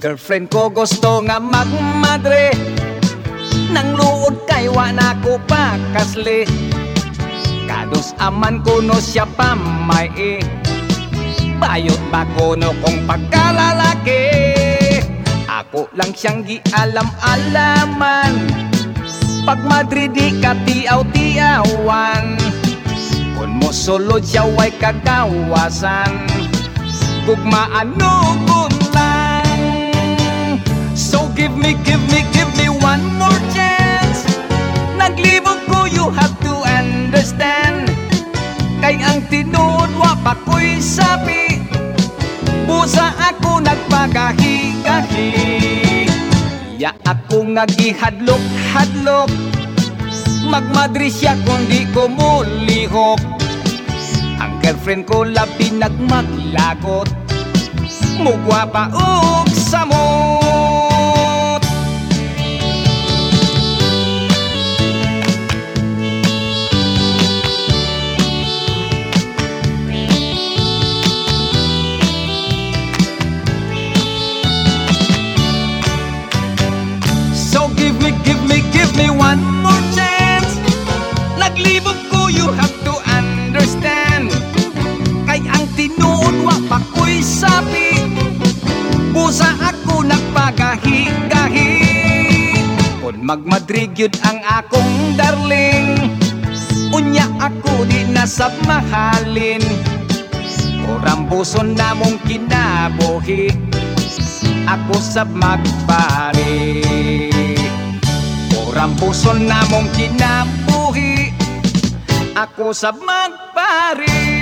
girlfriend ko gusto nga magmadre, nang luod kay wa na ko pakasli. Kados aman kuno siya pamay, bayot ba kuno kong pagkalalaki. Ako lang siyang gialam-alaman, pag Madrid di ka tiaw-tiawan. Kung mo sulod siya way kagawasan, gugmaan ko lang. So give me one more chance. Naglibog ko, you have to understand. Kay ang tinuod wa pa ko'y sabi, busa ako nagpagahi-gahi. Ya ako nga gihadlok-hadlok, magmadri siya kundi ko mulihok. Ang girlfriend ko labi nagmaglagot, mugwa pa og samot. So give me one more chance. Naglibog ko, you have to understand. Kay ang tinuod wa pa ko'y sabi, busa ako nagpagahi-gahi. Kung magmadrig yun ang akong darling, unya ako di nasab mahalin. Orambuson na mong kinabuhi, ako sab magpari. Orambuson na mong kinabuhi, ako sab magpari.